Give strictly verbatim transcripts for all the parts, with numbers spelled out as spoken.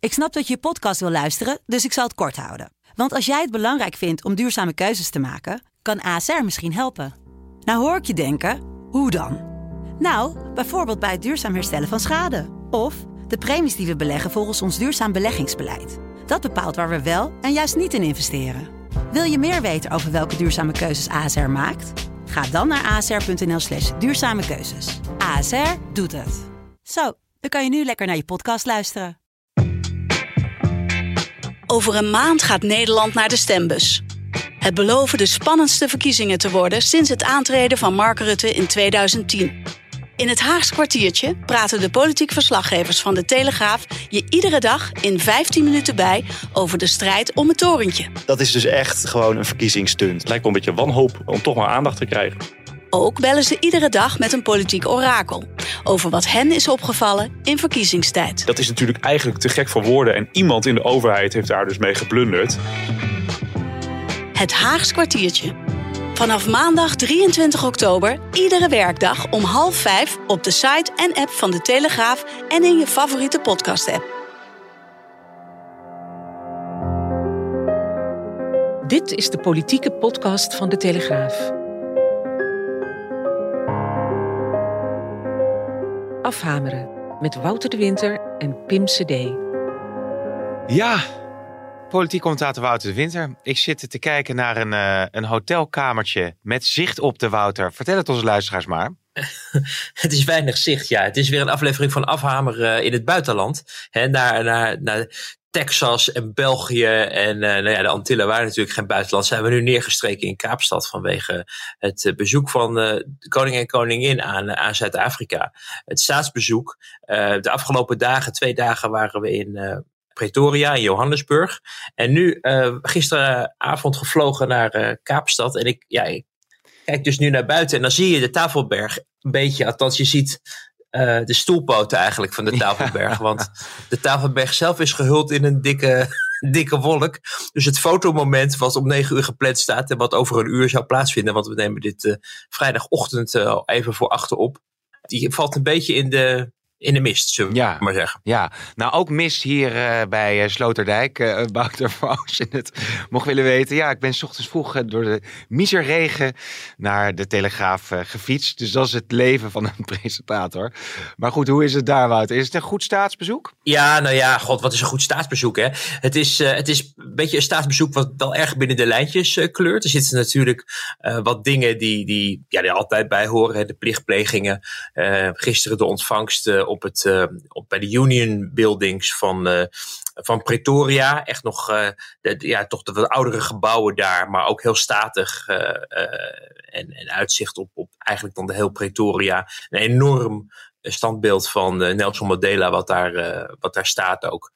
Ik snap dat je je podcast wil luisteren, dus ik zal het kort houden. Want als jij het belangrijk vindt om duurzame keuzes te maken, kan A S R misschien helpen. Nou hoor ik je denken, hoe dan? Nou, bijvoorbeeld bij het duurzaam herstellen van schade. Of de premies die we beleggen volgens ons duurzaam beleggingsbeleid. Dat bepaalt waar we wel en juist niet in investeren. Wil je meer weten over welke duurzame keuzes A S R maakt? Ga dan naar asr.nl slash duurzame keuzes. A S R doet het. Zo, dan kan je nu lekker naar je podcast luisteren. Over een maand gaat Nederland naar de stembus. Het beloven de spannendste verkiezingen te worden sinds het aantreden van Mark Rutte in tweeduizend tien. In het Haags kwartiertje praten de politiek verslaggevers van de Telegraaf je iedere dag in vijftien minuten bij over de strijd om het torentje. Dat is dus echt gewoon een verkiezingsstunt. Het lijkt wel een beetje wanhoop om toch maar aandacht te krijgen. Ook bellen ze iedere dag met een politiek orakel over wat hen is opgevallen in verkiezingstijd. Dat is natuurlijk eigenlijk te gek voor woorden en iemand in de overheid heeft daar dus mee geblunderd. Het Haags kwartiertje. Vanaf maandag drieëntwintig oktober, iedere werkdag om half vijf op de site en app van de Telegraaf en in je favoriete podcast-app. Dit is de politieke podcast van de Telegraaf. Afhameren met Wouter de Winter en Pim Cedee. Ja, politiek commentator Wouter de Winter. Ik zit te kijken naar een, uh, een hotelkamertje met zicht op de Wouter. Vertel het onze luisteraars maar. Het is weinig zicht, ja. Het is weer een aflevering van Afhameren uh, in het buitenland. Hè, naar, naar, naar Texas en België en uh, nou ja, de Antillen waren natuurlijk geen buitenland. Zijn we nu neergestreken in Kaapstad vanwege het uh, bezoek van uh, de koning en koningin aan, uh, aan Zuid-Afrika. Het staatsbezoek. Uh, de afgelopen dagen, twee dagen waren we in uh, Pretoria in Johannesburg. En nu uh, gisteravond gevlogen naar uh, Kaapstad. En ik, ja, ik kijk dus nu naar buiten en dan zie je de Tafelberg een beetje. Althans, je ziet uh, de stoelpoten eigenlijk van de Tafelberg. Ja. Want de Tafelberg zelf is gehuld in een dikke, dikke wolk. Dus het fotomoment wat om negen uur gepland staat en wat over een uur zou plaatsvinden. Want we nemen dit uh, vrijdagochtend uh, even voor achter op. Die valt een beetje in de... In de mist, zullen we ja, maar zeggen. Ja, nou ook mist hier uh, bij uh, Sloterdijk. Uh, Wouter, voor als je het mocht willen weten. Ja, ik ben 's ochtends vroeg uh, door de miserregen naar de Telegraaf uh, gefietst. Dus dat is het leven van een presentator. Maar goed, hoe is het daar, Wouter? Is het een goed staatsbezoek? Ja, nou ja, god, wat is een goed staatsbezoek, hè? Het is, uh, het is een beetje een staatsbezoek wat wel erg binnen de lijntjes uh, kleurt. Er zitten natuurlijk uh, wat dingen die, die, ja, die er altijd bij horen. Hè? De plichtplegingen. Uh, gisteren de ontvangst uh, op het, uh, op, bij de Union Buildings van, uh, van Pretoria. Echt nog uh, de, ja, toch de wat oudere gebouwen daar, maar ook heel statig uh, uh, en, en uitzicht op, op eigenlijk dan de heel Pretoria. Een enorm standbeeld van uh, Nelson Mandela wat daar, uh, wat daar staat ook.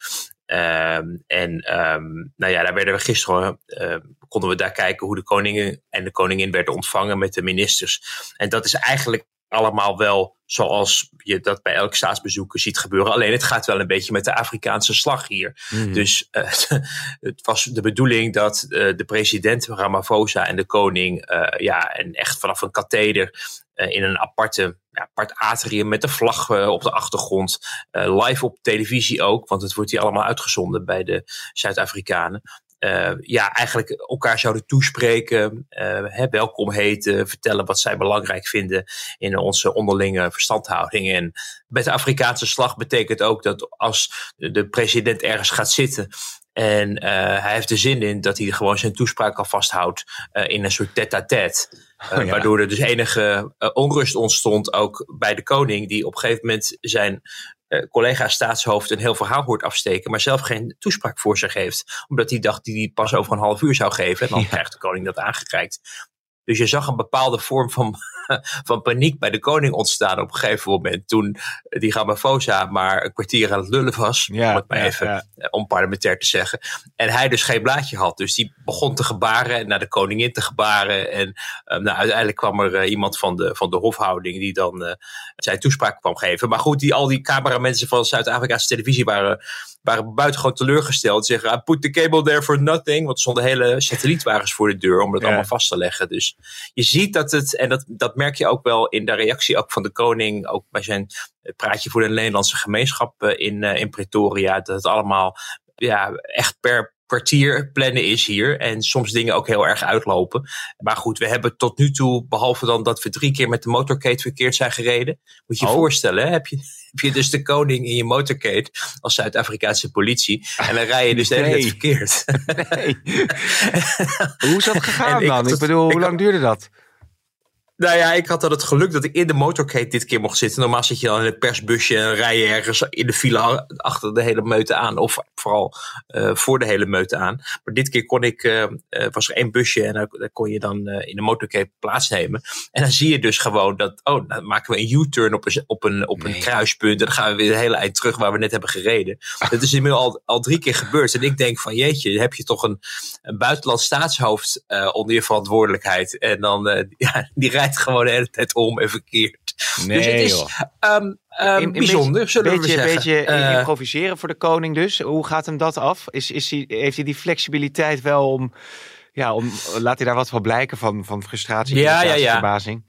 Um, en um, nou ja, daar werden we gisteren, uh, konden we daar kijken hoe de koningin en de koningin werden ontvangen met de ministers. En dat is eigenlijk allemaal wel zoals je dat bij elk staatsbezoek ziet gebeuren. Alleen het gaat wel een beetje met de Afrikaanse slag hier. Mm. Dus uh, het was de bedoeling dat uh, de president Ramaphosa en de koning uh, ja, en echt vanaf een katheder uh, in een aparte, ja, apart atrium met de vlag uh, op de achtergrond. Uh, live op televisie ook, want het wordt hier allemaal uitgezonden bij de Zuid-Afrikanen. Uh, ja, eigenlijk elkaar zouden toespreken, uh, hè, welkom heten, vertellen wat zij belangrijk vinden in onze onderlinge verstandhouding. En met de Afrikaanse slag betekent ook dat als de president ergens gaat zitten en uh, hij heeft er zin in dat hij gewoon zijn toespraak al vasthoudt uh, in een soort tête-à-tête. Uh, oh ja. Waardoor er dus enige uh, onrust ontstond ook bij de koning, die op een gegeven moment zijn Uh, collega staatshoofd een heel verhaal hoort afsteken, maar zelf geen toespraak voor zich heeft. Omdat hij dacht die hij pas over een half uur zou geven. En dan ja. krijgt de koning dat aangereikt. Dus je zag een bepaalde vorm van, van paniek bij de koning ontstaan op een gegeven moment. Toen die Ramaphosa maar een kwartier aan het lullen was. Ja, om het maar ja, even ja. onparlementair te zeggen. En hij dus geen blaadje had. Dus die begon te gebaren en naar de koningin te gebaren. En um, nou, uiteindelijk kwam er uh, iemand van de, van de hofhouding die dan uh, zijn toespraak kwam geven. Maar goed, die, al die cameramensen van Zuid-Afrikaanse televisie waren, waren buitengewoon teleurgesteld. Ze zeggen, I put the cable there for nothing. Want er stonden hele satellietwagens voor de deur om dat ja. allemaal vast te leggen. Dus je ziet dat het, en dat, dat dat merk je ook wel in de reactie ook van de koning. Ook bij zijn praatje voor de Nederlandse gemeenschap in, in Pretoria. Dat het allemaal ja, echt per kwartier plannen is hier. En soms dingen ook heel erg uitlopen. Maar goed, we hebben tot nu toe, behalve dan dat we drie keer met de motorcade verkeerd zijn gereden. Moet je je oh. voorstellen, hè? Heb je, heb je dus de koning in je motorcade als Zuid-Afrikaanse politie. En dan rij je dus nee. de hele tijd verkeerd. Nee. Hoe is dat gegaan dan? Ik, ik bedoel, ik, hoe lang duurde dat? Nou ja, ik had dan het geluk dat ik in de motorcade dit keer mocht zitten. Normaal zit je dan in het persbusje en rij je ergens in de file achter de hele meute aan. Of vooral uh, voor de hele meute aan. Maar dit keer kon ik, uh, uh, was er één busje en daar, daar kon je dan uh, in de motorcade plaatsnemen. En dan zie je dus gewoon dat, oh, dan maken we een U-turn op een, op een, op een nee. kruispunt. En dan gaan we weer de hele eind terug waar we net hebben gereden. Dat is inmiddels al, al drie keer gebeurd. En ik denk van, jeetje, heb je toch een, een buitenland staatshoofd uh, onder je verantwoordelijkheid. En dan, uh, ja, die rijdt gewoon de hele tijd om en verkeerd. Nee, dus het is um, um, in, bijzonder, beetje, zullen we beetje, zeggen. Een beetje uh, improviseren voor de koning dus. Hoe gaat hem dat af? Is, is hij, heeft hij die flexibiliteit wel om... Ja, om, laat hij daar wat van blijken van, van frustratie, ja, ja, ja. verbazing?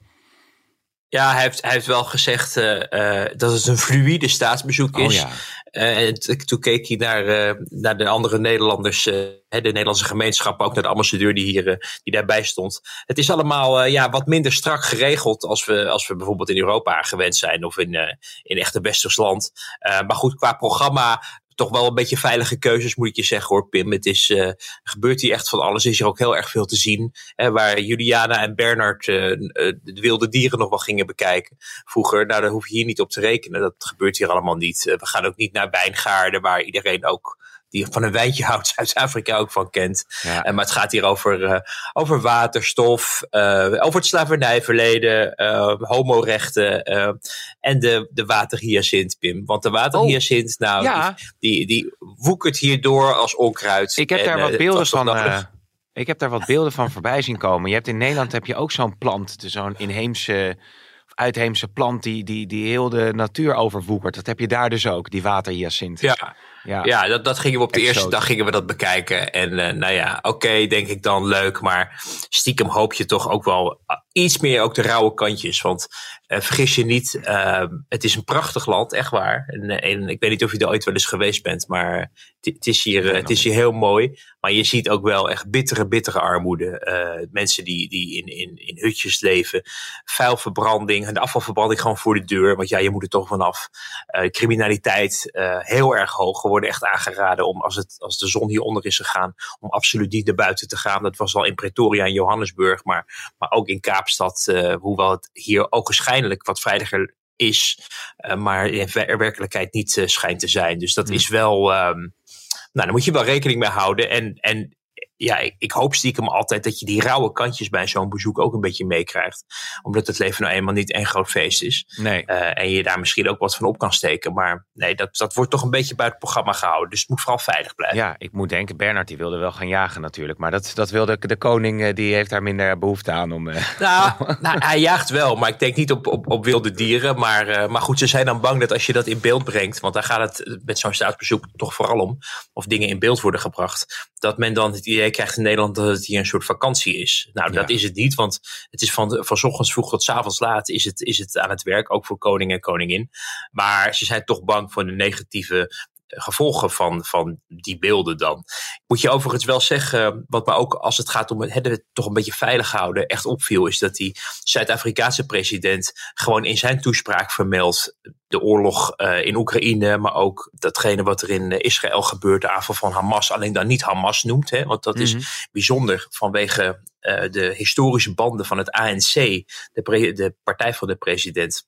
Ja, hij heeft, hij heeft wel gezegd uh, uh, dat het een fluïde staatsbezoek is. Oh, ja. Uh, en t- toen keek hij naar, uh, naar de andere Nederlanders, uh, de Nederlandse gemeenschap, ook naar de ambassadeur die, hier, uh, die daarbij stond. Het is allemaal uh, ja, wat minder strak geregeld als we, als we bijvoorbeeld in Europa gewend zijn of in, uh, in echte Westerland. Uh, maar goed, qua programma toch wel een beetje veilige keuzes, moet ik je zeggen hoor, Pim. Het is, uh, gebeurt hier echt van alles. Er is hier ook heel erg veel te zien. Hè, waar Juliana en Bernard uh, uh, de wilde dieren nog wel gingen bekijken vroeger. Nou, daar hoef je hier niet op te rekenen. Dat gebeurt hier allemaal niet. Uh, we gaan ook niet naar wijngaarden, waar iedereen ook die van een wijntje houdt, Zuid-Afrika ook van kent. Ja. Uh, maar het gaat hier over, uh, over waterstof, uh, over het slavernijverleden, uh, homorechten uh, en de, de waterhyacint, Pim. Want de waterhyacint, oh, nou, ja. die, die, die woekert hierdoor als onkruid. Ik heb en, daar wat uh, beelden van... Uh, ik heb daar wat beelden van voorbij zien komen. Je hebt in Nederland heb je ook zo'n plant, zo'n inheemse... uitheemse plant die, die, die heel de natuur overwoekert. Dat heb je daar dus ook, die waterhyacint. Ja, ja. ja dat, dat gingen we op de Exotisch. eerste dag gingen we dat bekijken. En uh, nou ja, oké, okay, denk ik dan leuk. Maar stiekem hoop je toch ook wel iets meer ook de rauwe kantjes. Want uh, vergis je niet, uh, het is een prachtig land, echt waar. En, en ik weet niet of je er ooit wel eens geweest bent, maar het is hier, uh, het is hier heel mooi. Maar je ziet ook wel echt bittere, bittere armoede. Uh, mensen die, die in, in, in hutjes leven. Vuilverbranding, en de afvalverbranding gewoon voor de deur. Want ja, je moet er toch vanaf. Uh, criminaliteit, uh, heel erg hoog. We worden echt aangeraden om, als, het, als de zon hieronder is gegaan, om absoluut niet naar buiten te gaan. Dat was al in Pretoria en Johannesburg, maar, maar ook in Kaapstad. Uh, hoewel het hier ook waarschijnlijk wat veiliger is. Uh, maar in werkelijkheid niet uh, schijnt te zijn. Dus dat hmm. is wel... Um, nou, daar moet je wel rekening mee houden. En, en ja, ik, ik hoop stiekem altijd dat je die rauwe kantjes bij zo'n bezoek ook een beetje meekrijgt. Omdat het leven nou eenmaal niet één groot feest is. Nee. Uh, en je daar misschien ook wat van op kan steken. Maar nee, dat, dat wordt toch een beetje buiten het programma gehouden. Dus het moet vooral veilig blijven. Ja, ik moet denken, Bernard die wilde wel gaan jagen natuurlijk. Maar dat, dat wilde de koning, die heeft daar minder behoefte aan. om. Uh... Nou, nou, hij jaagt wel, maar ik denk niet op, op, op wilde dieren. Maar, uh, maar goed, ze zijn dan bang dat als je dat in beeld brengt. Want daar gaat het met zo'n staatsbezoek toch vooral om. Of dingen in beeld worden gebracht. Dat men dan het idee krijgt in Nederland dat het hier een soort vakantie is. Nou, dat ja. is het niet, want het is van, van 's ochtends vroeg tot 's avonds laat is het, is het aan het werk, ook voor koning en koningin. Maar ze zijn toch bang voor de negatieve gevolgen van, van die beelden dan. Moet je overigens wel zeggen, wat me ook als het gaat om het, het toch een beetje veilig houden echt opviel, is dat die Zuid-Afrikaanse president gewoon in zijn toespraak vermeldt de oorlog uh, in Oekraïne, maar ook datgene wat er in Israël gebeurt, de aanval van Hamas, alleen dan niet Hamas noemt, hè, want dat mm-hmm. is bijzonder vanwege uh, de historische banden van het A N C, de, pre- de partij van de president,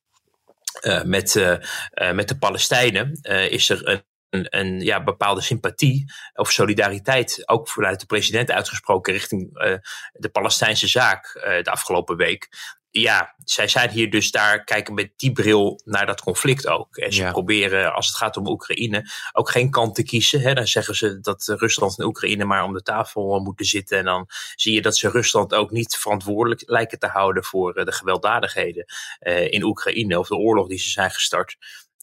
uh, met, uh, uh, met de Palestijnen, uh, is er een Een, een ja, bepaalde sympathie of solidariteit ook vanuit de president uitgesproken richting uh, de Palestijnse zaak uh, de afgelopen week. Ja, zij zijn hier dus daar, kijken met die bril naar dat conflict ook. En ze ja. proberen, als het gaat om Oekraïne, ook geen kant te kiezen. Hè. Dan zeggen ze dat Rusland en Oekraïne maar om de tafel moeten zitten. En dan zie je dat ze Rusland ook niet verantwoordelijk lijken te houden voor de gewelddadigheden uh, in Oekraïne of de oorlog die ze zijn gestart.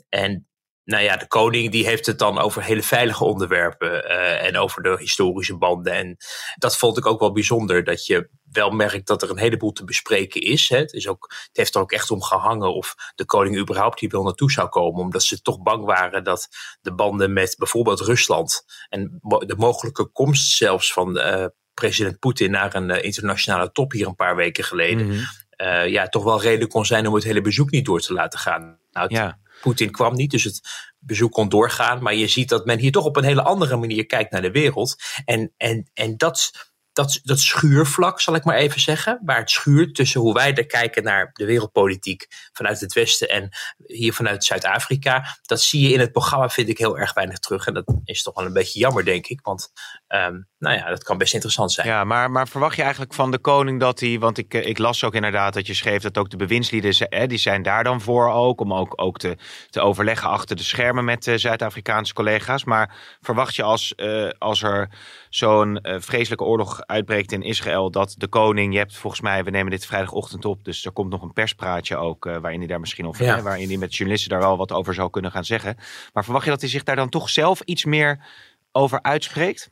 En nou ja, de koning die heeft het dan over hele veilige onderwerpen uh, en over de historische banden. En dat vond ik ook wel bijzonder, dat je wel merkt dat er een heleboel te bespreken is. Hè. Het, is ook, het heeft er ook echt om gehangen of de koning überhaupt hier wel naartoe zou komen. Omdat ze toch bang waren dat de banden met bijvoorbeeld Rusland en de mogelijke komst zelfs van uh, president Poetin naar een uh, internationale top hier een paar weken geleden. Mm-hmm. Uh, ja, toch wel reden kon zijn om het hele bezoek niet door te laten gaan. Nou, ja. Poetin kwam niet, dus het bezoek kon doorgaan. Maar je ziet dat men hier toch op een hele andere manier kijkt naar de wereld. En, en, en dat, dat, dat schuurvlak, zal ik maar even zeggen. Waar het schuurt tussen hoe wij er kijken naar de wereldpolitiek vanuit het Westen en hier vanuit Zuid-Afrika. Dat zie je in het programma, vind ik, heel erg weinig terug. En dat is toch wel een beetje jammer, denk ik. Want um, nou ja, dat kan best interessant zijn. Ja, maar, maar verwacht je eigenlijk van de koning dat hij... Want ik, ik las ook inderdaad dat je schreef dat ook de bewindslieden... Hè, die zijn daar dan voor ook. Om ook, ook te, te overleggen achter de schermen met uh, Zuid-Afrikaanse collega's. Maar verwacht je als, uh, als er zo'n uh, vreselijke oorlog uitbreekt in Israël... dat de koning... Je hebt volgens mij, we nemen dit vrijdagochtend op... dus er komt nog een perspraatje ook... Uh, waarin hij daar misschien over... Ja. Hè, waarin hij met journalisten daar wel wat over zou kunnen gaan zeggen. Maar verwacht je dat hij zich daar dan toch zelf iets meer over uitspreekt?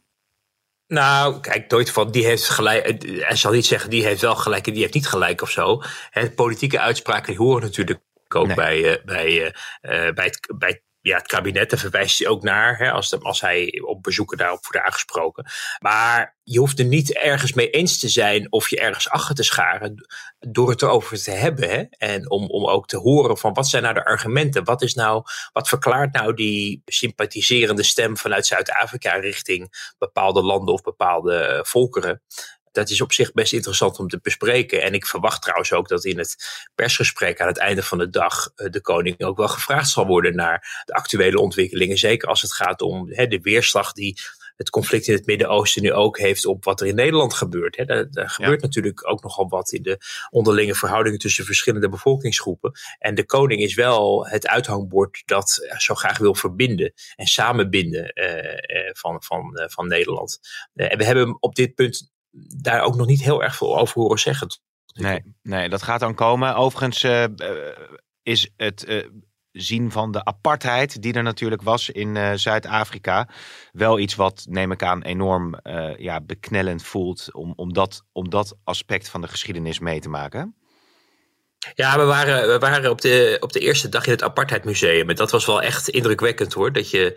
Nou, kijk, nooit van, die heeft gelijk, hij zal niet zeggen, die heeft wel gelijk en die heeft niet gelijk of zo. He, politieke uitspraken die horen natuurlijk ook nee. bij, uh, bij, uh, bij, het, bij ja, het kabinet. Daar verwijst hij ook naar, hè, als, de, als hij op bezoeken daarop wordt aangesproken. Maar je hoeft er niet ergens mee eens te zijn of je ergens achter te scharen door het erover te hebben. Hè? En om, om ook te horen van wat zijn nou de argumenten? Wat is nou, wat verklaart nou die sympathiserende stem vanuit Zuid-Afrika richting bepaalde landen of bepaalde volkeren? Dat is op zich best interessant om te bespreken. En ik verwacht trouwens ook dat in het persgesprek aan het einde van de dag de koning ook wel gevraagd zal worden naar de actuele ontwikkelingen. Zeker als het gaat om hè, de weerslag die het conflict in het Midden-Oosten nu ook heeft op wat er in Nederland gebeurt. Hè. Daar, daar gebeurt ja. natuurlijk ook nogal wat in de onderlinge verhoudingen tussen verschillende bevolkingsgroepen. En de koning is wel het uithangbord dat zo graag wil verbinden en samenbinden uh, van, van, uh, van Nederland. Uh, en we hebben op dit punt daar ook nog niet heel erg veel over horen zeggen. Nee, nee, dat gaat dan komen. Overigens uh, is het uh, zien van de apartheid die er natuurlijk was in uh, Zuid-Afrika wel iets wat, neem ik aan, enorm uh, ja, beknellend voelt om, om, dat, om dat aspect van de geschiedenis mee te maken. Ja, we waren, we waren op, de, op de eerste dag in het Apartheidmuseum. En dat was wel echt indrukwekkend hoor. Dat je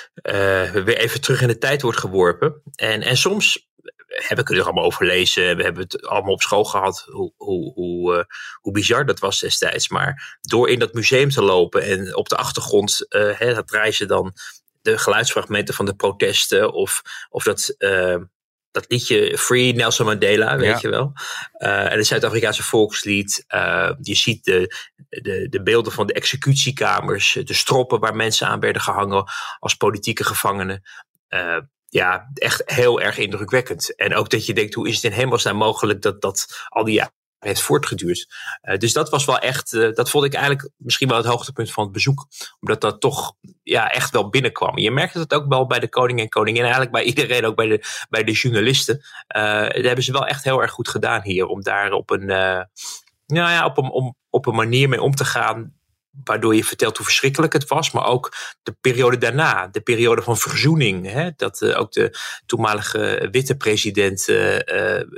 uh, weer even terug in de tijd wordt geworpen. En, en soms heb ik het er allemaal over lezen. We hebben het allemaal op school gehad. Hoe, hoe, hoe, uh, hoe bizar dat was destijds. Maar door in dat museum te lopen en op de achtergrond uh, hè, dat reizen dan de geluidsfragmenten van de protesten. Of, of dat... Uh, Dat liedje Free Nelson Mandela, weet ja. je wel. Uh, en het Zuid-Afrikaanse volkslied. Uh, je ziet de, de, de beelden van de executiekamers. De stroppen waar mensen aan werden gehangen als politieke gevangenen. Uh, ja, echt heel erg indrukwekkend. En ook dat je denkt, hoe is het in hemelsnaam mogelijk dat dat al die jaren heeft voortgeduurd. Uh, dus dat was wel echt, uh, dat vond ik eigenlijk misschien wel het hoogtepunt van het bezoek. Omdat dat toch ja, echt wel binnenkwam. Je merkte dat ook wel bij de koning en koningin. Eigenlijk bij iedereen, ook bij de, bij de journalisten. Uh, dat hebben ze wel echt heel erg goed gedaan hier. Om daar op een, uh, nou ja, op een, om, op een manier mee om te gaan. Waardoor je vertelt hoe verschrikkelijk het was. Maar ook de periode daarna. De periode van verzoening. Hè? Dat uh, ook de toenmalige witte president uh, uh,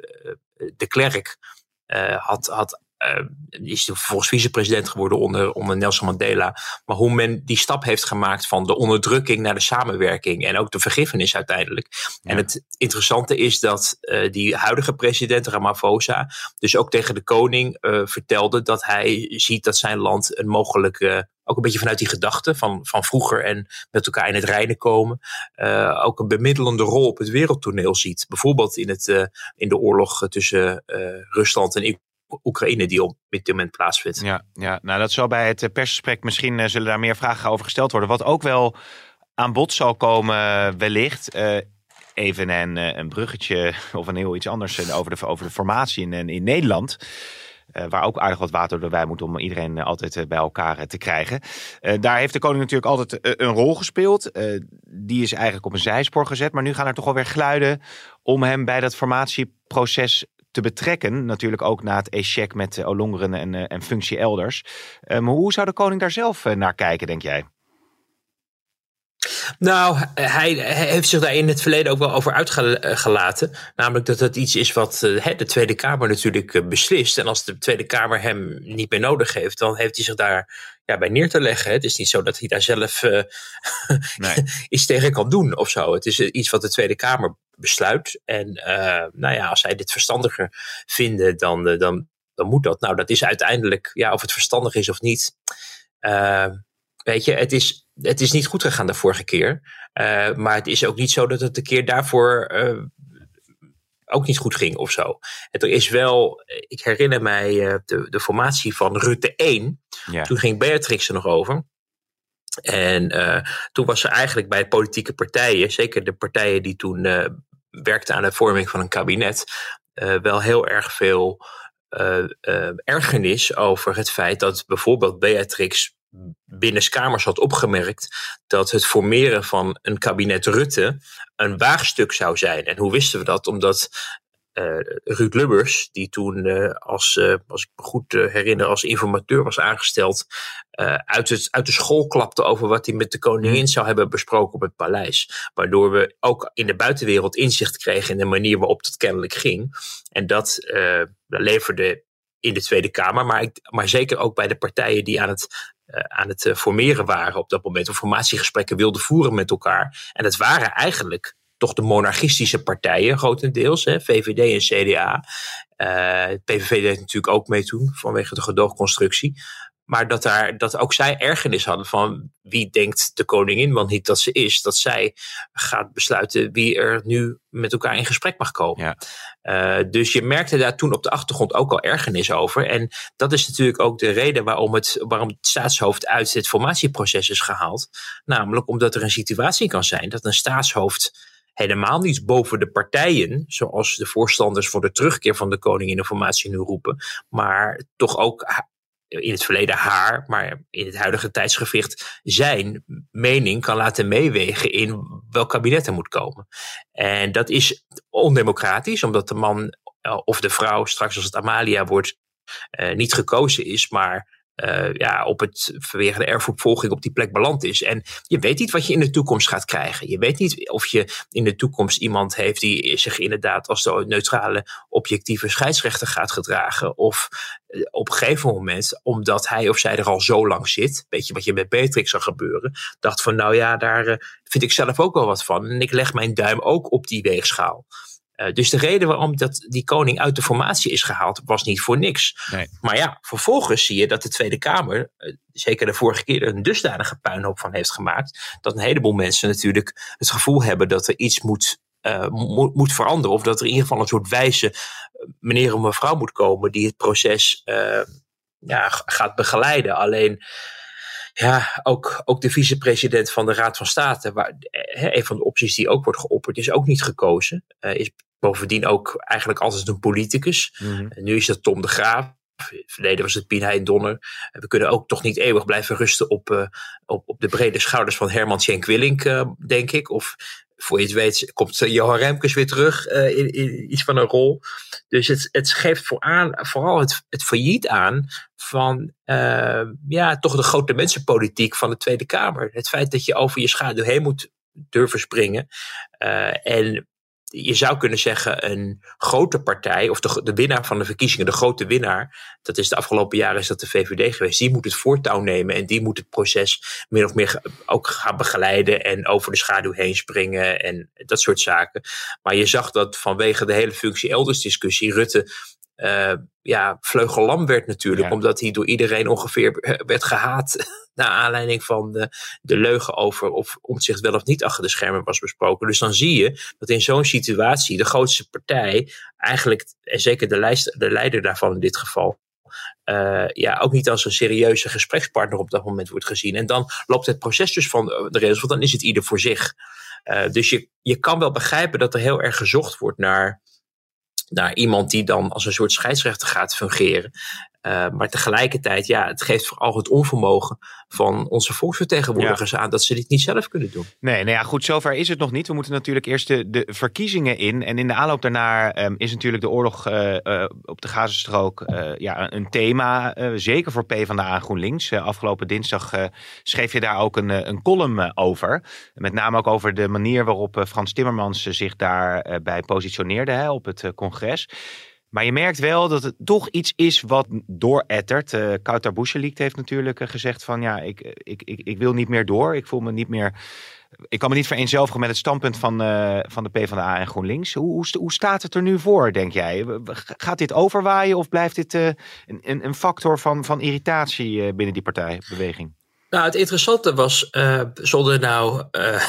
de Klerk Uh, had, had, uh, is vervolgens vicepresident geworden onder, onder Nelson Mandela. Maar hoe men die stap heeft gemaakt van de onderdrukking naar de samenwerking. En ook de vergiffenis uiteindelijk. Ja. En het interessante is dat uh, die huidige president Ramaphosa dus ook tegen de koning uh, vertelde dat hij ziet dat zijn land een mogelijke, ook een beetje vanuit die gedachte van, van vroeger en met elkaar in het reinen komen, uh, ook een bemiddelende rol op het wereldtoneel ziet. Bijvoorbeeld in, het, uh, in de oorlog tussen uh, Rusland en Oekraïne die op dit moment plaatsvindt. Ja, ja, nou dat zal bij het persgesprek misschien uh, zullen daar meer vragen over gesteld worden. Wat ook wel aan bod zal komen uh, wellicht. Uh, even een, uh, een bruggetje of een heel iets anders uh, over, de, over de formatie in, in Nederland. Uh, waar ook aardig wat water door wij moet om iedereen uh, altijd uh, bij elkaar uh, te krijgen. Uh, daar heeft de koning natuurlijk altijd uh, een rol gespeeld. Uh, die is eigenlijk op een zijspoor gezet. Maar nu gaan er toch alweer geluiden om hem bij dat formatieproces te betrekken. Natuurlijk ook na het échec met uh, Ollongren en, uh, en functie elders. Uh, maar hoe zou de koning daar zelf uh, naar kijken, denk jij? Nou, hij, hij heeft zich daar in het verleden ook wel over uitgelaten. Namelijk dat dat iets is wat uh, de Tweede Kamer natuurlijk uh, beslist. En als de Tweede Kamer hem niet meer nodig heeft, dan heeft hij zich daar ja, bij neer te leggen. Het is niet zo dat hij daar zelf uh, nee. iets tegen kan doen of zo. Het is uh, iets wat de Tweede Kamer besluit. En uh, nou ja, als zij dit verstandiger vinden, dan, uh, dan, dan moet dat. Nou, dat is uiteindelijk, ja, of het verstandig is of niet. Uh, weet je, het is... Het is niet goed gegaan de vorige keer. Uh, maar het is ook niet zo dat het de keer daarvoor uh, ook niet goed ging of zo. Het, er is wel, ik herinner mij uh, de, de formatie van Rutte één. Ja. Toen ging Beatrix er nog over. En uh, toen was ze eigenlijk bij politieke partijen, zeker de partijen die toen uh, werkten aan de vorming van een kabinet, uh, wel heel erg veel uh, uh, ergernis over het feit dat bijvoorbeeld Beatrix binnenskamers had opgemerkt dat het formeren van een kabinet Rutte een waagstuk zou zijn. En hoe wisten we dat? Omdat uh, Ruud Lubbers, die toen uh, als, uh, als ik me goed uh, herinner, als informateur was aangesteld, uh, uit, het, uit de school klapte over wat hij met de koningin zou hebben besproken op het paleis. Waardoor we ook in de buitenwereld inzicht kregen in de manier waarop het kennelijk ging. En dat uh, leverde in de Tweede Kamer, maar, ik, maar zeker ook bij de partijen die aan het Uh, aan het uh, formeren waren op dat moment, of formatiegesprekken wilden voeren met elkaar. En het waren eigenlijk toch de monarchistische partijen, grotendeels, hè, V V D en C D A. Uh, P V V deed natuurlijk ook mee toen, vanwege de gedoogconstructie. Maar dat, daar, dat ook zij ergernis hadden van wie denkt de koningin, want niet dat ze is, dat zij gaat besluiten wie er nu met elkaar in gesprek mag komen. Ja. Uh, dus je merkte daar toen op de achtergrond ook al ergernis over. En dat is natuurlijk ook de reden waarom het, waarom het staatshoofd uit het formatieproces is gehaald. Namelijk omdat er een situatie kan zijn dat een staatshoofd helemaal niet boven de partijen, zoals de voorstanders voor de terugkeer van de koning in de formatie nu roepen, maar toch ook in het verleden haar, maar in het huidige tijdsgewicht zijn mening kan laten meewegen in welk kabinet er moet komen. En dat is ondemocratisch, omdat de man of de vrouw, straks als het Amalia wordt, uh, niet gekozen is, maar Uh, ja, op het vanwege de erfopvolging op die plek beland is. En je weet niet wat je in de toekomst gaat krijgen. Je weet niet of je in de toekomst iemand heeft die zich inderdaad als de neutrale, objectieve scheidsrechter gaat gedragen. Of uh, op een gegeven moment, omdat hij of zij er al zo lang zit, weet je wat je met Beatrix zag gebeuren, dacht van nou ja, daar uh, vind ik zelf ook wel wat van. En ik leg mijn duim ook op die weegschaal. Uh, dus de reden waarom dat die koning uit de formatie is gehaald, was niet voor niks. Nee. Maar ja, vervolgens zie je dat de Tweede Kamer, uh, zeker de vorige keer, een dusdanige puinhoop van heeft gemaakt, dat een heleboel mensen natuurlijk het gevoel hebben dat er iets moet, uh, mo- moet veranderen. Of dat er in ieder geval een soort wijze meneer of mevrouw moet komen die het proces uh, ja, gaat begeleiden. Alleen, ja, ook, ook de vicepresident van de Raad van State, waar, he, een van de opties die ook wordt geopperd, is ook niet gekozen. Uh, is bovendien ook eigenlijk altijd een politicus. Mm-hmm. Uh, nu is dat Tom de Graaf. In het verleden was het Pien Hein Donner. Uh, we kunnen ook toch niet eeuwig blijven rusten op, uh, op, op de brede schouders van Herman Tjenk Willink, uh, denk ik. Of voor je het weet komt uh, Johan Remkes weer terug uh, in, in iets van een rol. Dus het, het geeft voor aan, vooral het, het failliet aan van uh, ja, toch de grote mensenpolitiek van de Tweede Kamer. Het feit dat je over je schaduw heen moet durven springen. Uh, en je zou kunnen zeggen een grote partij, of de, de winnaar van de verkiezingen, de grote winnaar, dat is de afgelopen jaren is dat de V V D geweest, die moet het voortouw nemen en die moet het proces min of meer ook gaan begeleiden en over de schaduw heen springen en dat soort zaken. Maar je zag dat vanwege de hele functie elders discussie Rutte Uh, ja, vleugellam werd natuurlijk, ja. Omdat hij door iedereen ongeveer werd gehaat naar aanleiding van de, de leugen over of Omtzigt wel of niet achter de schermen was besproken. Dus dan zie je dat in zo'n situatie de grootste partij eigenlijk, en zeker de, lijst, de leider daarvan in dit geval, Uh, ja, ook niet als een serieuze gesprekspartner op dat moment wordt gezien. En dan loopt het proces dus van de regels, want dan is het ieder voor zich. Uh, dus je, je kan wel begrijpen dat er heel erg gezocht wordt naar naar iemand die dan als een soort scheidsrechter gaat fungeren. Uh, maar tegelijkertijd, ja, het geeft vooral het onvermogen van onze volksvertegenwoordigers ja. aan dat ze dit niet zelf kunnen doen. Nee, nou ja, goed, zover is het nog niet. We moeten natuurlijk eerst de, de verkiezingen in. En in de aanloop daarna um, is natuurlijk de oorlog uh, uh, op de Gazastrook uh, ja, een thema. Uh, zeker voor PvdA en GroenLinks. Uh, afgelopen dinsdag uh, schreef je daar ook een, een column uh, over. Met name ook over de manier waarop uh, Frans Timmermans uh, zich daarbij uh, positioneerde hè, op het uh, congres. Maar je merkt wel dat het toch iets is wat doorettert. Uh, Kawtar Bouchalikt heeft natuurlijk uh, gezegd van ja, ik, ik, ik, ik wil niet meer door. Ik voel me niet meer. Ik kan me niet vereenzelvigen met het standpunt van, uh, van de PvdA en GroenLinks. Hoe, hoe, hoe staat het er nu voor, denk jij? Gaat dit overwaaien of blijft dit uh, een, een factor van, van irritatie uh, binnen die partijbeweging? Nou, het interessante was, uh, zonder nou uh,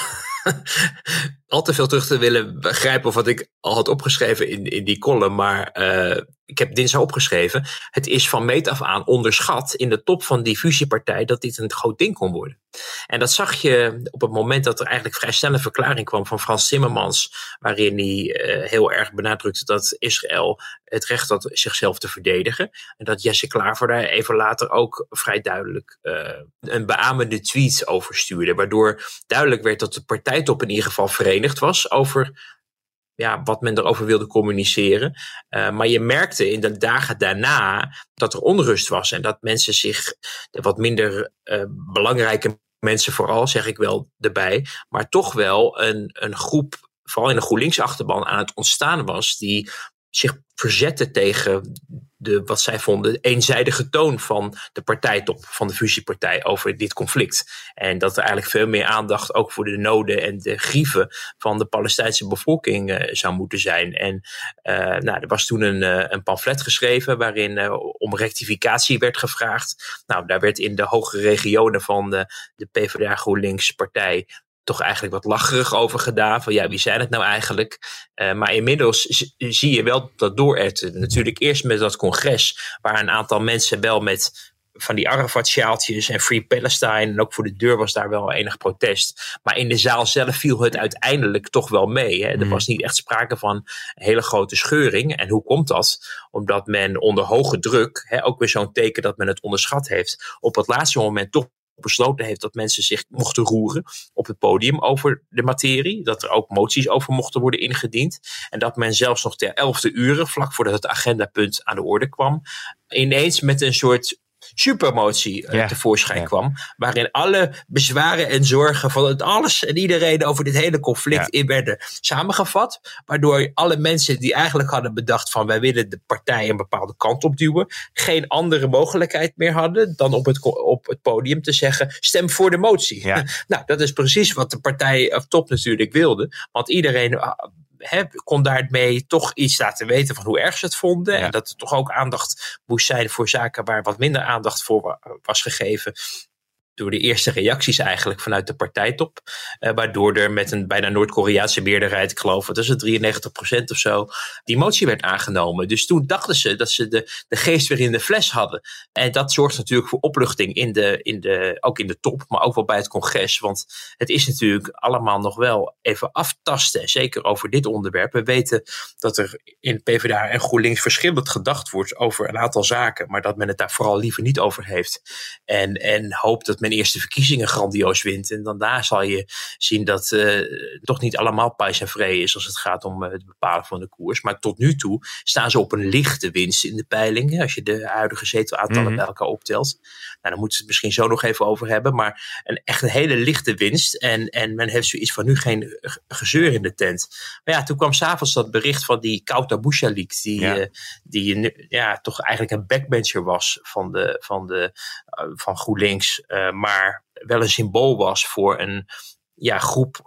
al te veel terug te willen begrijpen of wat ik al had opgeschreven in, in die column, maar uh, ik heb dinsdag opgeschreven, het is van meet af aan onderschat in de top van die fusiepartij dat dit een groot ding kon worden. En dat zag je op het moment dat er eigenlijk vrij snel een verklaring kwam van Frans Timmermans, waarin hij uh, heel erg benadrukte dat Israël het recht had zichzelf te verdedigen. En dat Jesse Klaver daar even later ook vrij duidelijk uh, een beamende tweet over stuurde, waardoor duidelijk werd dat de partijtop in ieder geval verenigd was over ja, wat men erover wilde communiceren. Uh, maar je merkte in de dagen daarna dat er onrust was en dat mensen zich, de wat minder uh, belangrijke mensen vooral, zeg ik wel erbij, maar toch wel een, een groep, vooral in de GroenLinks-achterban, aan het ontstaan was die zich verzetten tegen de, wat zij vonden, eenzijdige toon van de partijtop, van de fusiepartij over dit conflict. En dat er eigenlijk veel meer aandacht ook voor de noden en de grieven van de Palestijnse bevolking uh, zou moeten zijn. En uh, nou, er was toen een, uh, een pamflet geschreven waarin uh, om rectificatie werd gevraagd. Nou, daar werd in de hogere regionen van de, de PvdA GroenLinks partij toch eigenlijk wat lacherig over gedaan. Van ja, wie zijn het nou eigenlijk? Uh, maar inmiddels z- zie je wel dat dooretten. Natuurlijk eerst met dat congres, waar een aantal mensen wel met van die Arafat-sjaaltjes en Free Palestine, en ook voor de deur was daar wel enig protest. Maar in de zaal zelf viel het uiteindelijk toch wel mee. Hè? Er was niet echt sprake van een hele grote scheuring. En hoe komt dat? Omdat men onder hoge druk, hè, ook weer zo'n teken dat men het onderschat heeft, op het laatste moment toch besloten heeft dat mensen zich mochten roeren op het podium over de materie. Dat er ook moties over mochten worden ingediend. En dat men zelfs nog ter elfde uren, vlak voordat het agendapunt aan de orde kwam, ineens met een soort supermotie uh, ja, tevoorschijn ja. kwam. Waarin alle bezwaren en zorgen van het alles en iedereen over dit hele conflict ja. in werden samengevat. Waardoor alle mensen die eigenlijk hadden bedacht van wij willen de partij een bepaalde kant op duwen, geen andere mogelijkheid meer hadden dan op het, op het podium te zeggen stem voor de motie. Ja. Nou, dat is precies wat de partij of top natuurlijk wilde. Want iedereen Uh, He, kon daarmee toch iets laten weten van hoe erg ze het vonden. Ja. En dat er toch ook aandacht moest zijn voor zaken waar wat minder aandacht voor was gegeven. Door de eerste reacties eigenlijk vanuit de partijtop. Uh, waardoor er met een bijna Noord-Koreaanse meerderheid, ik geloof dat is het drieënnegentig procent of zo, die motie werd aangenomen. Dus toen dachten ze dat ze de, de geest weer in de fles hadden. En dat zorgt natuurlijk voor opluchting in de, in de, ook in de top, maar ook wel bij het congres. Want het is natuurlijk allemaal nog wel even aftasten. Zeker over dit onderwerp. We weten dat er in PvdA en GroenLinks verschillend gedacht wordt over een aantal zaken. Maar dat men het daar vooral liever niet over heeft. En, en hoopt dat men eerst de verkiezingen grandioos wint. En daarna zal je zien dat uh, toch niet allemaal pais en vree is als het gaat om uh, het bepalen van de koers. Maar tot nu toe staan ze op een lichte winst in de peiling. Als je de huidige zetelaantallen mm-hmm. bij elkaar optelt. Nou, daar moeten we het misschien zo nog even over hebben. Maar een echt een hele lichte winst. En, en men heeft zoiets van nu geen gezeur in de tent. Maar ja, toen kwam s'avonds dat bericht van die Kawtar Bouchalikt. Die, ja. uh, die ja, toch eigenlijk een backbencher was van, de, van, de, uh, van GroenLinks. Uh, maar wel een symbool was voor een ja, groep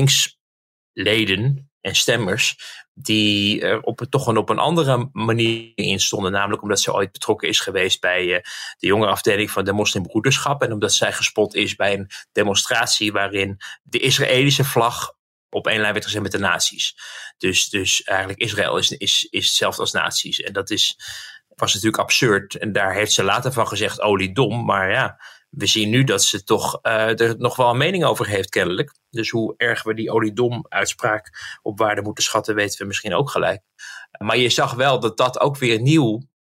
GroenLinks-leden en stemmers die er op, toch een, op een andere manier in stonden. Namelijk omdat ze ooit betrokken is geweest bij uh, de jongerenafdeling van de moslimbroederschap en omdat zij gespot is bij een demonstratie waarin de Israëlische vlag op één lijn werd gezet met de nazi's. Dus, dus eigenlijk Israël is, is, is hetzelfde als nazi's. En dat is, was natuurlijk absurd. En daar heeft ze later van gezegd oliedom, maar ja, we zien nu dat ze toch uh, er nog wel een mening over heeft kennelijk. Dus hoe erg we die oliedom-uitspraak op waarde moeten schatten, weten we misschien ook gelijk. Maar je zag wel dat dat ook weer nieuw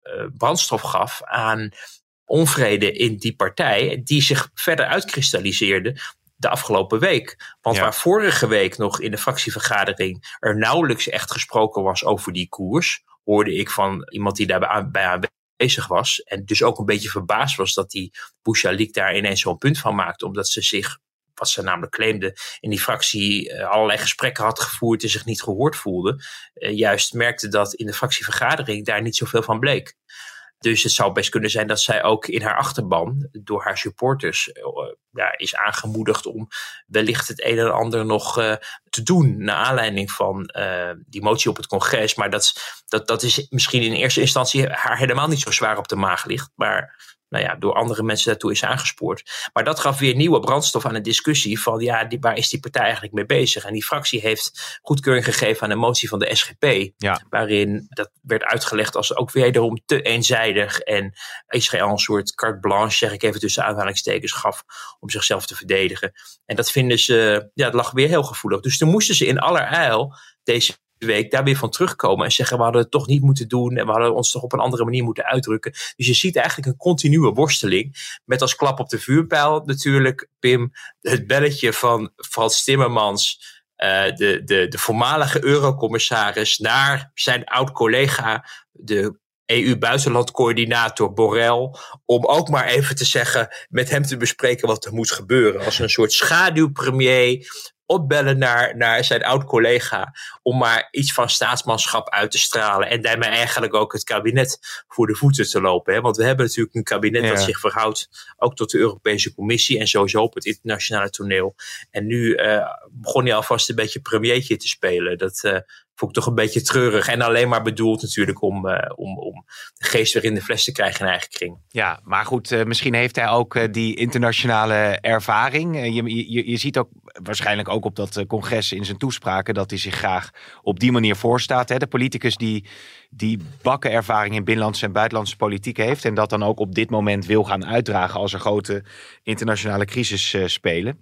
uh, brandstof gaf aan onvrede in die partij, die zich verder uitkristalliseerde de afgelopen week. Want ja. waar vorige week nog in de fractievergadering er nauwelijks echt gesproken was over die koers, hoorde ik van iemand die daarbij bij aanwezig was en dus ook een beetje verbaasd was dat die Bouchalique daar ineens zo'n punt van maakte, omdat ze zich, wat ze namelijk claimde, in die fractie uh, allerlei gesprekken had gevoerd en zich niet gehoord voelde. Uh, juist merkte dat in de fractievergadering daar niet zoveel van bleek. Dus het zou best kunnen zijn dat zij ook in haar achterban door haar supporters uh, ja, is aangemoedigd om wellicht het een en ander nog uh, te doen naar aanleiding van uh, die motie op het congres. Maar dat, dat, dat is misschien in eerste instantie haar helemaal niet zo zwaar op de maag ligt. Maar nou ja, door andere mensen daartoe is aangespoord. Maar dat gaf weer nieuwe brandstof aan de discussie van ja, die, waar is die partij eigenlijk mee bezig? En die fractie heeft goedkeuring gegeven aan de motie van de S G P. Ja. Waarin dat werd uitgelegd als ook wederom te eenzijdig. En Israël een soort carte blanche, zeg ik even tussen aanhalingstekens, gaf om zichzelf te verdedigen. En dat vinden ze, ja, het lag weer heel gevoelig. Dus toen moesten ze in allerijl deze week daar weer van terugkomen en zeggen we hadden het toch niet moeten doen en we hadden ons toch op een andere manier moeten uitdrukken. Dus je ziet eigenlijk een continue worsteling met als klap op de vuurpijl natuurlijk, Pim, het belletje van Frans Timmermans, uh, de, de, de voormalige eurocommissaris, naar zijn oud-collega, de E U-buitenlandcoördinator Borrell, om ook maar even te zeggen, met hem te bespreken wat er moet gebeuren. Als een soort schaduwpremier opbellen naar, naar zijn oud-collega om maar iets van staatsmanschap uit te stralen en daarmee eigenlijk ook het kabinet voor de voeten te lopen. Hè? Want we hebben natuurlijk een kabinet ja. dat zich verhoudt ook tot de Europese Commissie en sowieso op het internationale toneel. En nu uh, begon hij alvast een beetje premiertje te spelen. Dat uh, vond ik toch een beetje treurig en alleen maar bedoeld natuurlijk om, uh, om, om de geest weer in de fles te krijgen in eigen kring. Ja, maar goed, uh, misschien heeft hij ook uh, die internationale ervaring. Uh, je, je, je ziet ook waarschijnlijk ook op dat uh, congres in zijn toespraken dat hij zich graag op die manier voorstaat. Hè? De politicus die, die bakken ervaring in binnenlandse en buitenlandse politiek heeft en dat dan ook op dit moment wil gaan uitdragen als er grote internationale crisis uh, spelen.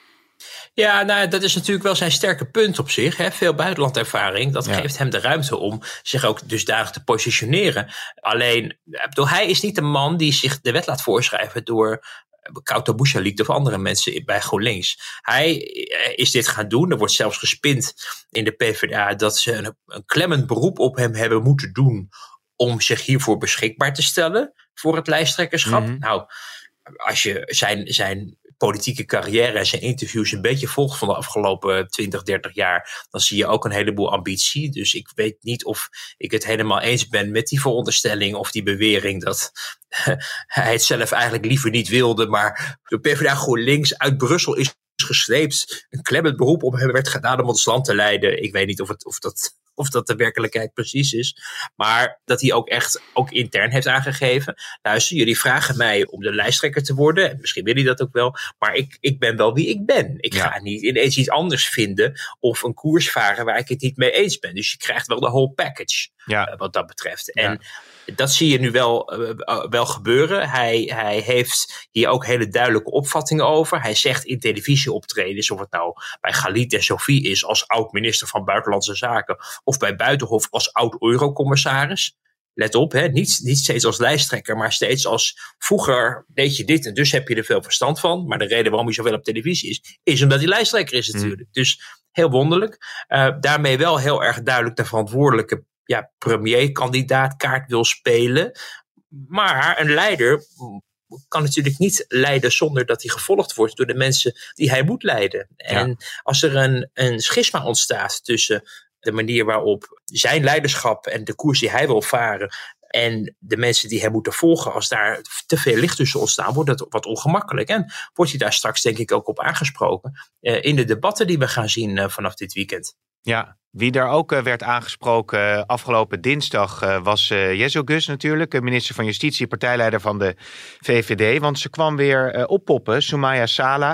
Ja, nou, dat is natuurlijk wel zijn sterke punt op zich. Hè? Veel buitenlandervaring. Dat ja. geeft hem de ruimte om zich ook dusdanig te positioneren. Alleen, bedoel, hij is niet een man die zich de wet laat voorschrijven door Kouter Bouchalique of andere mensen bij GroenLinks. Hij is dit gaan doen. Er wordt zelfs gespind in de P v d A dat ze een, een klemmend beroep op hem hebben moeten doen om zich hiervoor beschikbaar te stellen voor het lijsttrekkerschap. Mm-hmm. Nou, als je zijn, zijn politieke carrière en zijn interviews een beetje volgt van de afgelopen twintig, dertig jaar, dan zie je ook een heleboel ambitie. Dus ik weet niet of ik het helemaal eens ben met die veronderstelling of die bewering dat hij het zelf eigenlijk liever niet wilde, maar de P v d A GroenLinks uit Brussel is gesleept. Een klemmend beroep op hem werd gedaan om ons land te leiden. Ik weet niet of, het, of, dat, of dat de werkelijkheid precies is. Maar dat hij ook echt ook intern heeft aangegeven. Luister, jullie vragen mij om de lijsttrekker te worden. En misschien wil hij dat ook wel. Maar ik, ik ben wel wie ik ben. Ik ja. ga niet ineens iets anders vinden of een koers varen waar ik het niet mee eens ben. Dus je krijgt wel de whole package ja. uh, wat dat betreft. En ja. dat zie je nu wel, uh, wel gebeuren. Hij, hij heeft hier ook hele duidelijke opvattingen over. Hij zegt in televisieoptredens, of het nou bij Galit en Sophie is als oud-minister van Buitenlandse Zaken of bij Buitenhof als oud-eurocommissaris. Let op, hè, niet, niet steeds als lijsttrekker, maar steeds als vroeger deed je dit en dus heb je er veel verstand van. Maar de reden waarom hij zoveel op televisie is, is omdat hij lijsttrekker is natuurlijk. Mm. Dus heel wonderlijk. Uh, daarmee wel heel erg duidelijk de verantwoordelijke ja, premierkandidaatkaart wil spelen. Maar een leider kan natuurlijk niet leiden zonder dat hij gevolgd wordt door de mensen die hij moet leiden. En ja. als er een, een schisma ontstaat tussen de manier waarop zijn leiderschap en de koers die hij wil varen en de mensen die hem moeten volgen, als daar te veel licht tussen ontstaan, wordt dat wat ongemakkelijk. En wordt hij daar straks denk ik ook op aangesproken uh, in de debatten die we gaan zien uh, vanaf dit weekend. Ja, wie daar ook uh, werd aangesproken uh, afgelopen dinsdag uh, was uh, Jezo Gus natuurlijk, minister van Justitie, partijleider van de V V D. Want ze kwam weer uh, oppoppen, Soumaya Sala,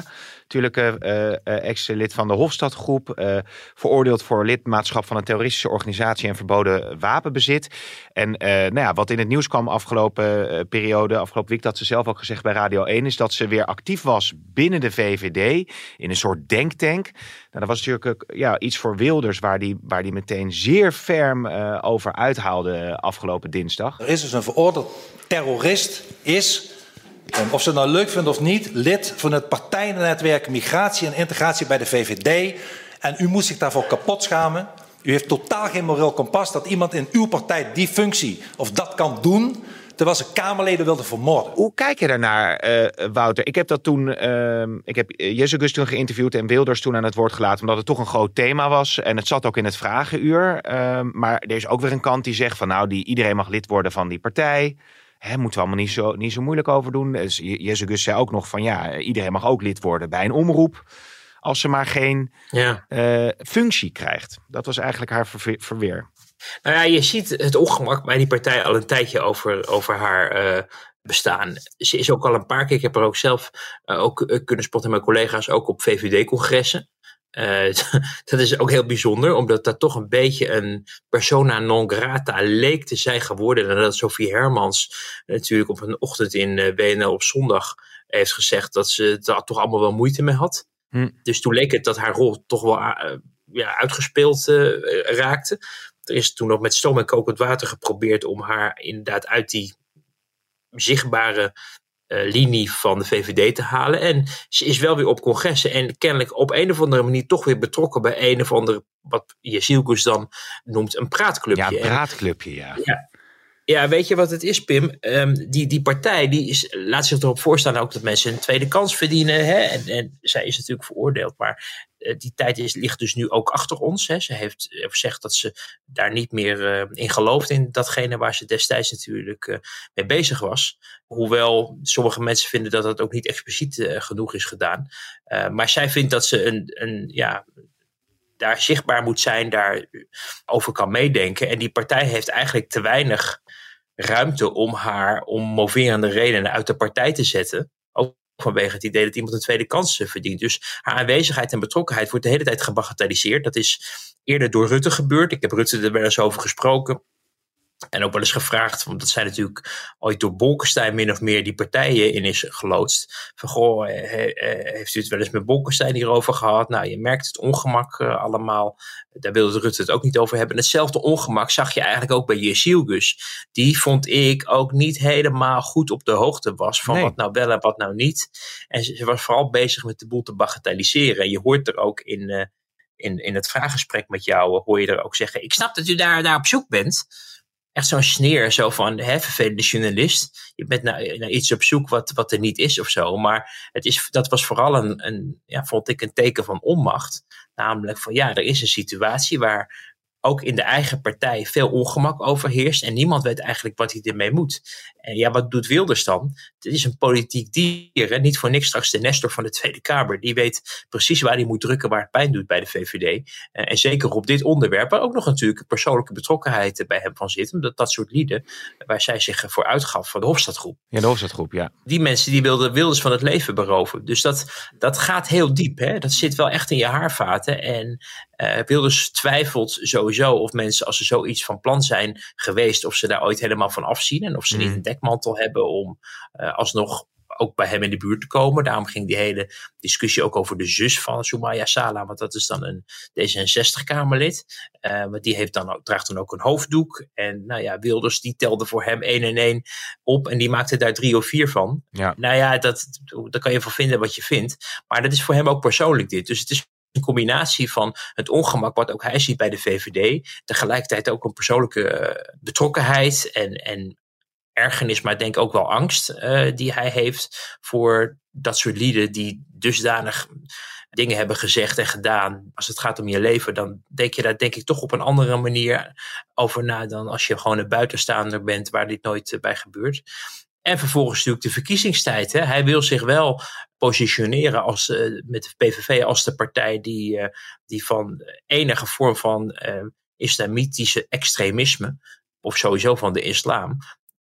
Natuurlijk uh, uh, ex-lid van de Hofstadgroep. Uh, veroordeeld voor lidmaatschap van een terroristische organisatie en verboden wapenbezit. En uh, nou ja, wat in het nieuws kwam afgelopen uh, periode, afgelopen week, dat ze zelf ook gezegd bij Radio één, is dat ze weer actief was binnen de V V D. In een soort denktank. Nou, dat was natuurlijk uh, ja, iets voor Wilders waar die, waar die meteen zeer ferm uh, over uithaalde uh, afgelopen dinsdag. Er is dus een veroordeeld terrorist, is, of ze het nou leuk vinden of niet, lid van het partijnetwerk Migratie en Integratie bij de V V D. En u moet zich daarvoor kapot schamen. U heeft totaal geen moreel kompas dat iemand in uw partij die functie of dat kan doen, terwijl ze Kamerleden wilden vermoorden. Hoe kijk je daarnaar, uh, Wouter? Ik heb dat toen, uh, ik heb Jezus toen geïnterviewd en Wilders toen aan het woord gelaten, omdat het toch een groot thema was. En het zat ook in het vragenuur. Uh, maar er is ook weer een kant die zegt van nou, die, iedereen mag lid worden van die partij. Hè, moeten we allemaal niet zo, niet zo moeilijk over doen. Dus Jezus zei ook nog van ja, iedereen mag ook lid worden bij een omroep, als ze maar geen ja. uh, functie krijgt. Dat was eigenlijk haar ver- verweer. Nou ja, je ziet het ongemak bij die partij al een tijdje over, over haar uh, bestaan. Ze is ook al een paar keer, ik heb er ook zelf uh, ook uh, kunnen spotten met mijn collega's, ook op V V D-congressen. Uh, dat is ook heel bijzonder, omdat dat toch een beetje een persona non grata leek te zijn geworden. En dat Sophie Hermans natuurlijk op een ochtend in uh, W N L op zondag heeft gezegd dat ze daar toch allemaal wel moeite mee had. Hm. Dus toen leek het dat haar rol toch wel uh, ja, uitgespeeld uh, raakte. Er is toen nog met stoom en kokend water geprobeerd om haar inderdaad uit die zichtbare uh, linie van de V V D te halen. En ze is wel weer op congressen en kennelijk op een of andere manier toch weer betrokken bij een of andere, wat Jezilgus dan noemt, een praatclubje. Ja, een praatclubje, ja. ja. Ja, weet je wat het is, Pim? Um, die, die partij die is, laat zich erop voorstaan ook dat mensen een tweede kans verdienen. Hè? En, en zij is natuurlijk veroordeeld. Maar uh, die tijd is, ligt dus nu ook achter ons. Hè? Ze heeft gezegd dat ze daar niet meer uh, in gelooft. In datgene waar ze destijds natuurlijk uh, mee bezig was. Hoewel sommige mensen vinden dat dat ook niet expliciet uh, genoeg is gedaan. Uh, maar zij vindt dat ze een, een ja... daar zichtbaar moet zijn, daar over kan meedenken. En die partij heeft eigenlijk te weinig ruimte om haar om moverende redenen uit de partij te zetten. Ook vanwege het idee dat iemand een tweede kans verdient. Dus haar aanwezigheid en betrokkenheid wordt de hele tijd gebagatelliseerd. Dat is eerder door Rutte gebeurd. Ik heb Rutte er wel eens over gesproken. En ook wel eens gevraagd, want dat zijn natuurlijk ooit door Bolkestein min of meer die partijen in is geloodst. Van goh, he, he, heeft u het wel eens met Bolkestein hierover gehad? Nou, je merkt het ongemak uh, allemaal. Daar wilde Rutte het ook niet over hebben. En hetzelfde ongemak zag je eigenlijk ook bij Jezilgus. Die vond ik ook niet helemaal goed op de hoogte was van nee. wat nou wel en wat nou niet. En ze, ze was vooral bezig met de boel te bagatelliseren. En je hoort er ook in, uh, in, in het vraaggesprek met jou, uh, hoor je er ook zeggen, ik snap dat u daar, daar op zoek bent. Echt zo'n sneer, zo van, hè, vervelende journalist. Je bent naar, naar iets op zoek wat, wat er niet is of zo. Maar het is, dat was vooral een, een, ja, vond ik een teken van onmacht. Namelijk van, ja, er is een situatie waar ook in de eigen partij veel ongemak overheerst. En niemand weet eigenlijk wat hij ermee moet. En ja, wat doet Wilders dan? Het is een politiek dier. Hè? Niet voor niks straks de Nestor van de Tweede Kamer. Die weet precies waar hij moet drukken, waar het pijn doet bij de V V D. En zeker op dit onderwerp, waar ook nog natuurlijk een persoonlijke betrokkenheid bij hem van zit. Omdat dat soort lieden, waar zij zich voor uitgaf van de Hofstadgroep. Ja, de Hofstadgroep, ja. Die mensen die wilden Wilders van het leven beroven. Dus dat, dat gaat heel diep. Hè? Dat zit wel echt in je haarvaten. En uh, Wilders twijfelt sowieso of mensen, als ze zoiets van plan zijn geweest, of ze daar ooit helemaal van afzien. En of ze mm. niet een dekmantel hebben om uh, alsnog ook bij hem in de buurt te komen. Daarom ging die hele discussie ook over de zus van Soumaya Sala. Want dat is dan een D zesenzestig-Kamerlid. Uh, maar die heeft dan ook, draagt dan ook een hoofddoek. En nou ja, Wilders die telde voor hem één en één op. En die maakte daar drie of vier van. Ja. Nou ja, dat, daar kan je van vinden wat je vindt. Maar dat is voor hem ook persoonlijk dit. Dus het is een combinatie van het ongemak wat ook hij ziet bij de V V D. Tegelijkertijd ook een persoonlijke betrokkenheid en, en ergernis, maar denk ook wel angst uh, die hij heeft voor dat soort lieden die dusdanig dingen hebben gezegd en gedaan. Als het gaat om je leven, dan denk je daar denk ik toch op een andere manier over na dan als je gewoon een buitenstaander bent waar dit nooit uh, bij gebeurt. En vervolgens natuurlijk de verkiezingstijd. Hè. Hij wil zich wel positioneren als, uh, met de P V V als de partij die, uh, die van enige vorm van uh, islamitische extremisme, of sowieso van de islam,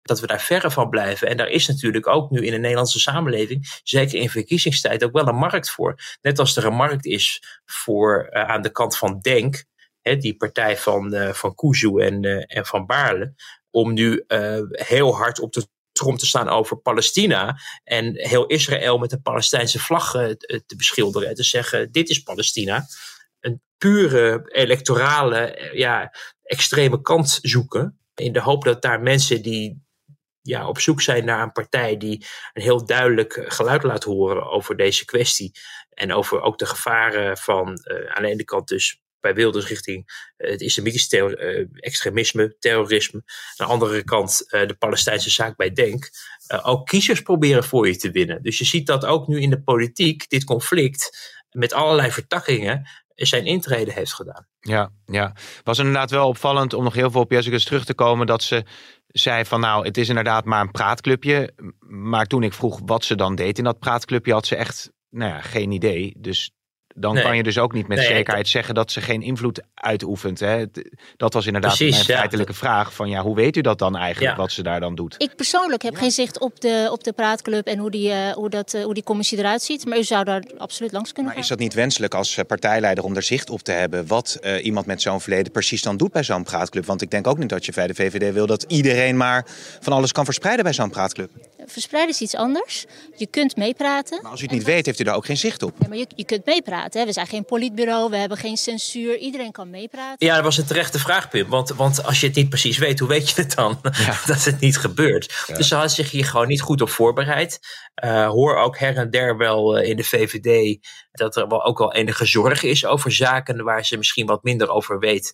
dat we daar verre van blijven. En daar is natuurlijk ook nu in de Nederlandse samenleving, zeker in verkiezingstijd, ook wel een markt voor. Net als er een markt is voor uh, aan de kant van Denk, hè, die partij van, uh, van Kuzu en, uh, en van Baarle, om nu uh, heel hard op de trom te staan over Palestina en heel Israël met de Palestijnse vlag uh, te beschilderen en te zeggen, dit is Palestina. Een pure electorale, uh, ja, extreme kant zoeken, in de hoop dat daar mensen die ja, op zoek zijn naar een partij die een heel duidelijk geluid laat horen over deze kwestie. En over ook de gevaren van uh, aan de ene kant dus bij Wilders richting uh, het islamitisch ter- uh, extremisme, terrorisme. Aan de andere kant uh, de Palestijnse zaak bij Denk. Uh, ook kiezers proberen voor je te winnen. Dus je ziet dat ook nu in de politiek dit conflict met allerlei vertakkingen zijn intrede heeft gedaan. Ja, ja. Was inderdaad wel opvallend om nog heel veel op Jessicus terug te komen dat ze zei van nou, het is inderdaad maar een praatclubje. Maar toen ik vroeg wat ze dan deed in dat praatclubje, had ze echt nou ja, geen idee. Dus dan nee. kan je dus ook niet met nee, zekerheid dat... zeggen dat ze geen invloed uitoefent. Hè? Dat was inderdaad Precies, mijn ja. feitelijke vraag. Van ja, hoe weet u dat dan eigenlijk, ja. wat ze daar dan doet? Ik persoonlijk heb ja. geen zicht op de, op de praatclub en hoe die, uh, hoe, dat, uh, hoe die commissie eruit ziet. Maar u zou daar absoluut langs kunnen maar gaan. Is dat niet wenselijk als partijleider om er zicht op te hebben wat uh, iemand met zo'n verleden precies dan doet bij zo'n praatclub? Want ik denk ook niet dat je bij de V V D wil dat iedereen maar van alles kan verspreiden bij zo'n praatclub. Verspreiden is iets anders. Je kunt meepraten. Maar als u het niet weet, heeft u daar ook geen zicht op. Ja, maar je, je kunt meepraten. Hè? We zijn geen politbureau, we hebben geen censuur. Iedereen kan meepraten. Ja, dat was een terechte vraag, Pim. Want, want als je het niet precies weet, hoe weet je het dan? Ja. dat het niet gebeurt. Ja. Dus ze had zich hier gewoon niet goed op voorbereid. Uh, hoor ook her en der wel uh, in de V V D dat er wel ook wel enige zorg is over zaken waar ze misschien wat minder over weet.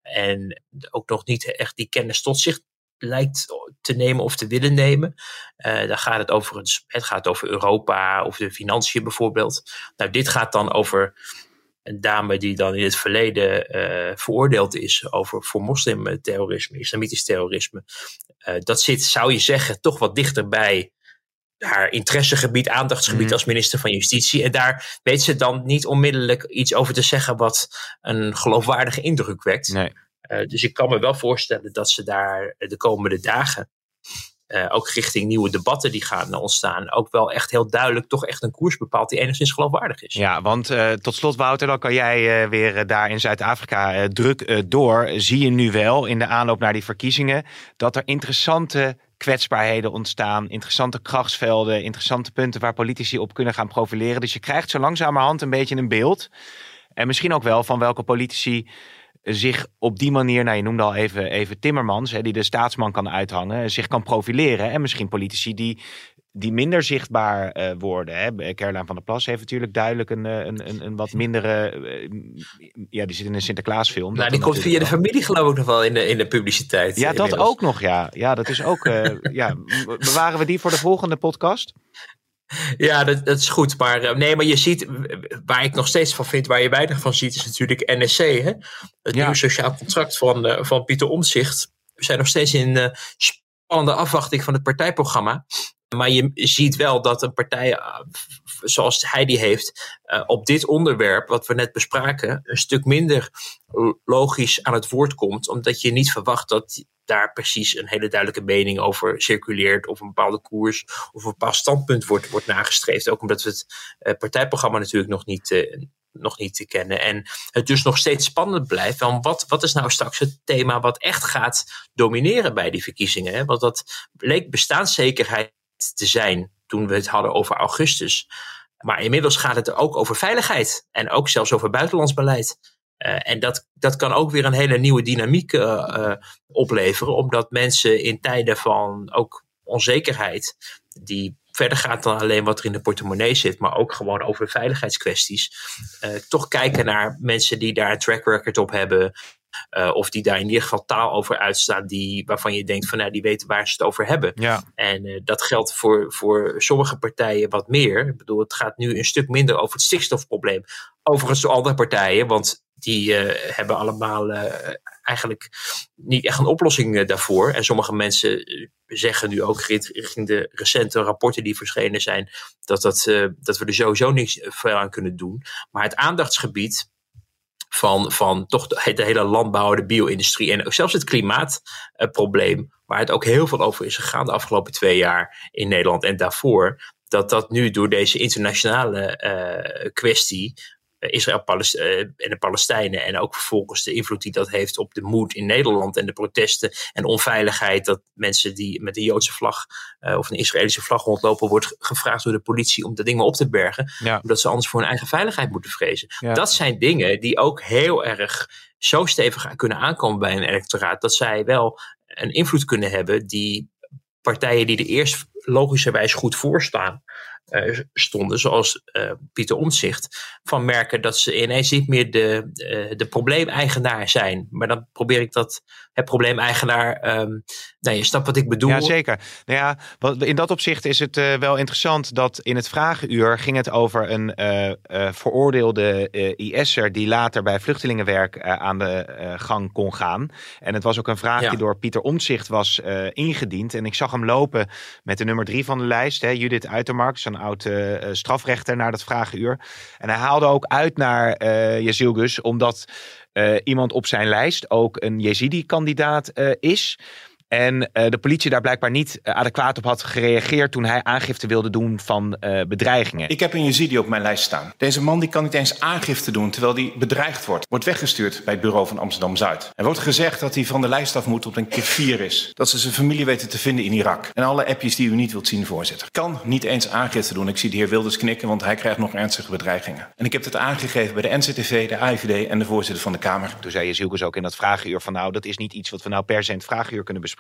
En ook nog niet echt die kennis tot zich lijkt te nemen of te willen nemen. Uh, dan gaat het over het, het gaat over Europa of de financiën bijvoorbeeld. Nou, dit gaat dan over een dame die dan in het verleden uh, veroordeeld is over voor moslimterrorisme, islamitisch terrorisme. Uh, dat zit, zou je zeggen, toch wat dichter bij haar interessegebied, aandachtsgebied mm. als minister van Justitie. En daar weet ze dan niet onmiddellijk iets over te zeggen wat een geloofwaardige indruk wekt. Nee. Uh, dus ik kan me wel voorstellen dat ze daar de komende dagen, uh, ook richting nieuwe debatten die gaan ontstaan, ook wel echt heel duidelijk toch echt een koers bepaalt die enigszins geloofwaardig is. Ja, want uh, tot slot, Wouter, dan kan jij uh, weer uh, daar in Zuid-Afrika uh, druk uh, door. Zie je nu wel in de aanloop naar die verkiezingen dat er interessante kwetsbaarheden ontstaan, interessante krachtsvelden, interessante punten waar politici op kunnen gaan profileren. Dus je krijgt zo langzamerhand een beetje een beeld. En misschien ook wel van welke politici zich op die manier, nou je noemde al even, even Timmermans, hè, die de staatsman kan uithangen, zich kan profileren. En misschien politici die, die minder zichtbaar uh, worden. Hè. Caroline van der Plas heeft natuurlijk duidelijk een, een, een, een wat mindere, uh, ja, die zit in een Sinterklaasfilm. Nou, die komt via de familie geloof ik nog wel in de, in de publiciteit. Ja, inmiddels. Dat ook nog, ja. Ja, dat is ook, uh, ja, bewaren we die voor de volgende podcast? Ja, dat, dat is goed. Maar nee, maar je ziet, waar ik nog steeds van vind, waar je weinig van ziet, is natuurlijk N S C. Hè? Het ja. nieuwe sociaal contract van, uh, van Pieter Omtzigt. We zijn nog steeds in uh, spannende afwachting van het partijprogramma. Maar je ziet wel dat een partij uh, zoals hij die heeft, uh, op dit onderwerp, wat we net bespraken, een stuk minder logisch aan het woord komt. Omdat je niet verwacht dat daar precies een hele duidelijke mening over circuleert, of een bepaalde koers of een bepaald standpunt wordt, wordt nagestreefd. Ook omdat we het uh, partijprogramma natuurlijk nog niet, uh, nog niet te kennen. En het dus nog steeds spannend blijft. Van wat, wat is nou straks het thema wat echt gaat domineren bij die verkiezingen? Hè? Want dat bleek bestaanszekerheid te zijn toen we het hadden over augustus. Maar inmiddels gaat het er ook over veiligheid en ook zelfs over buitenlands beleid. Uh, en dat, dat kan ook weer een hele nieuwe dynamiek uh, uh, opleveren, omdat mensen in tijden van ook onzekerheid, die verder gaat dan alleen wat er in de portemonnee zit, maar ook gewoon over veiligheidskwesties, uh, toch kijken naar mensen die daar een track record op hebben, uh, of die daar in ieder geval taal over uitstaan, die, waarvan je denkt van nou, die weten waar ze het over hebben. Ja. En uh, dat geldt voor, voor sommige partijen wat meer. Ik bedoel, het gaat nu een stuk minder over het stikstofprobleem. Overigens door andere partijen, want die uh, hebben allemaal uh, eigenlijk niet echt een oplossing uh, daarvoor. En sommige mensen uh, zeggen nu ook richting de recente rapporten die verschenen zijn, dat, dat, uh, dat we er sowieso niks veel aan kunnen doen. Maar het aandachtsgebied van, van toch de, de hele landbouw, de bio-industrie en ook zelfs het klimaatprobleem, uh, waar het ook heel veel over is gegaan de afgelopen twee jaar in Nederland en daarvoor, dat dat nu door deze internationale uh, kwestie, uh, Israël Palest- uh, en de Palestijnen en ook vervolgens de invloed die dat heeft op de moed in Nederland en de protesten en onveiligheid, dat mensen die met een Joodse vlag uh, of een Israëlische vlag rondlopen, wordt gevraagd door de politie om dat ding maar op te bergen, ja. omdat ze anders voor hun eigen veiligheid moeten vrezen. Ja. Dat zijn dingen die ook heel erg zo stevig kunnen aankomen bij een electoraat, dat zij wel een invloed kunnen hebben die partijen die er eerst logischerwijs goed voor staan, uh, stonden, zoals uh, Pieter Omtzigt, van merken dat ze ineens niet meer de, uh, de probleemeigenaar zijn. Maar dan probeer ik dat, het probleemeigenaar, um, nou, je snapt wat ik bedoel. Ja, zeker. Nou ja, wat, in dat opzicht is het uh, wel interessant dat in het vragenuur ging het over een uh, uh, veroordeelde uh, I S'er die later bij vluchtelingenwerk uh, aan de uh, gang kon gaan. En het was ook een vraag ja. die door Pieter Omtzigt was uh, ingediend. En ik zag hem lopen met de nummer drie van de lijst, hè, Judith Uitermark, zo'n oud uh, strafrechter, naar dat vragenuur. En hij haalde ook uit naar uh, Jezilgus, omdat uh, iemand op zijn lijst ook een Jezidi-kandidaat uh, is. En uh, de politie daar blijkbaar niet uh, adequaat op had gereageerd toen hij aangifte wilde doen van uh, bedreigingen. Ik heb een Jezidi op mijn lijst staan. Deze man die kan niet eens aangifte doen terwijl hij bedreigd wordt. Wordt weggestuurd bij het bureau van Amsterdam-Zuid. Er wordt gezegd dat hij van de lijst af moet op een kefir is. Dat ze zijn familie weten te vinden in Irak. En alle appjes die u niet wilt zien, voorzitter. Kan niet eens aangifte doen. Ik zie de heer Wilders knikken, want hij krijgt nog ernstige bedreigingen. En ik heb het aangegeven bij de N Z T V, de A I V D en de voorzitter van de Kamer. Toen zei Jezilgus ook in dat vragenuur van nou, dat is niet iets wat we nou per se in het vragenuur kunnen bespreken.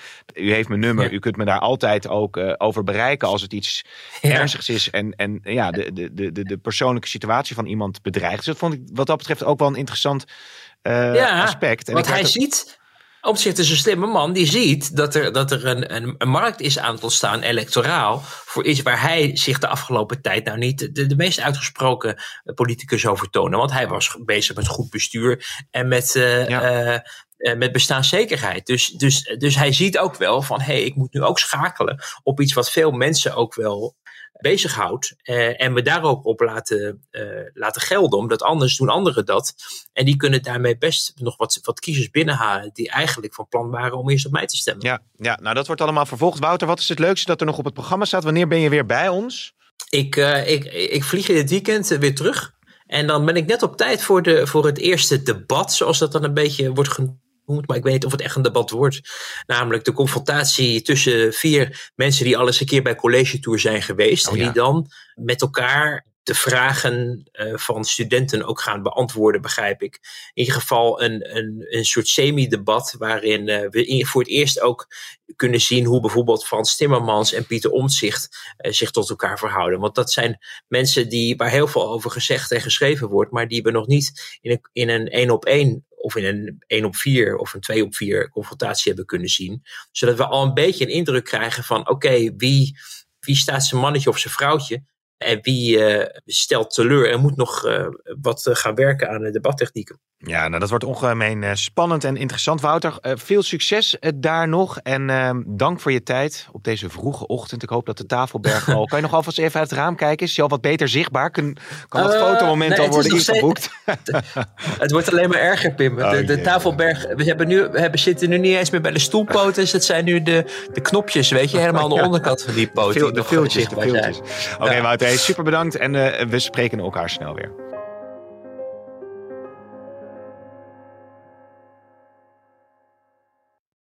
U heeft mijn nummer, ja. U kunt me daar altijd ook uh, over bereiken als het iets ja. ernstigs is en, en ja, de, de, de, de persoonlijke situatie van iemand bedreigt. Dus dat vond ik wat dat betreft ook wel een interessant uh, ja, aspect. En want hij ook... ziet, Omtzigt is een slimme man, die ziet dat er, dat er een, een, een markt is aan het ontstaan, electoraal, voor iets waar hij zich de afgelopen tijd nou niet de, de meest uitgesproken politicus over toonde. Want hij was bezig met goed bestuur en met Uh, ja. uh, met bestaanszekerheid. Dus, dus, dus hij ziet ook wel van, hé, hey, ik moet nu ook schakelen op iets wat veel mensen ook wel bezighoudt. Uh, en me daar ook op laten, uh, laten gelden, omdat anders doen anderen dat. En die kunnen daarmee best nog wat, wat kiezers binnenhalen die eigenlijk van plan waren om eerst op mij te stemmen. Ja, ja, nou dat wordt allemaal vervolgd. Wouter, wat is het leukste dat er nog op het programma staat? Wanneer ben je weer bij ons? Ik, uh, ik, ik vlieg in het weekend weer terug. En dan ben ik net op tijd voor, de, voor het eerste debat, zoals dat dan een beetje wordt genoemd. Maar ik weet niet of het echt een debat wordt. Namelijk de confrontatie tussen vier mensen die al eens een keer bij College Tour zijn geweest. Oh, en die ja. dan met elkaar de vragen uh, van studenten ook gaan beantwoorden, begrijp ik. In ieder geval een, een, een soort semi-debat waarin uh, we in, voor het eerst ook kunnen zien hoe bijvoorbeeld Frans Timmermans en Pieter Omtzigt uh, zich tot elkaar verhouden. Want dat zijn mensen die, waar heel veel over gezegd en geschreven wordt, maar die we nog niet in een, in een één op één of in een één op vier of een twee op vier confrontatie hebben kunnen zien. Zodat we al een beetje een indruk krijgen van oké, okay, wie, wie staat zijn mannetje of zijn vrouwtje en wie uh, stelt teleur en moet nog uh, wat uh, gaan werken aan de debattechnieken. Ja, nou dat wordt ongemeen uh, spannend en interessant. Wouter, uh, veel succes uh, daar nog en uh, dank voor je tijd op deze vroege ochtend. Ik hoop dat de Tafelberg al... Kan je nog alvast even uit het raam kijken? Is je al wat beter zichtbaar? Kan, kan dat uh, fotomoment nee, al worden ingeboekt? Steeds, het wordt alleen maar erger, Pim. De, de Tafelberg, we, hebben nu, we hebben, zitten nu niet eens meer bij de stoelpoten. Dus het zijn nu de, de knopjes, weet je, helemaal aan de onderkant van die poten. De, de filtjes, de filtjes. Oké, okay, ja. Wouter, hey, super bedankt en uh, we spreken elkaar snel weer.